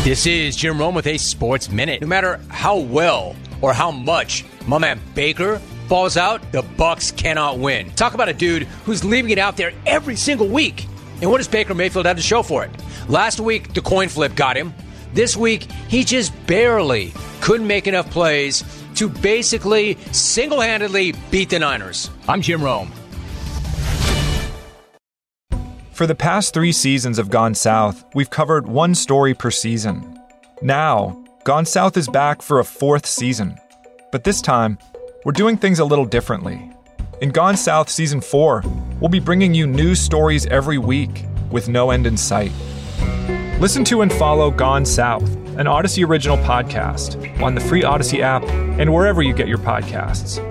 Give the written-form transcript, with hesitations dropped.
This is Jim Rome with a Sports Minute. No matter how well or how much my man Baker falls out, the Bucs cannot win. Talk about a dude who's leaving it out there every single week. And what does Baker Mayfield have to show for it? Last week, the coin flip got him. This week, he just barely couldn't make enough plays to basically single-handedly beat the Niners. I'm Jim Rome. For the past 3 seasons of Gone South, we've covered one story per season. Now, Gone South is back for a 4th season. But this time, we're doing things a little differently. In Gone South Season 4, we'll be bringing you news stories every week with no end in sight. Listen to and follow Gone South, an Odyssey original podcast, on the free Odyssey app and wherever you get your podcasts.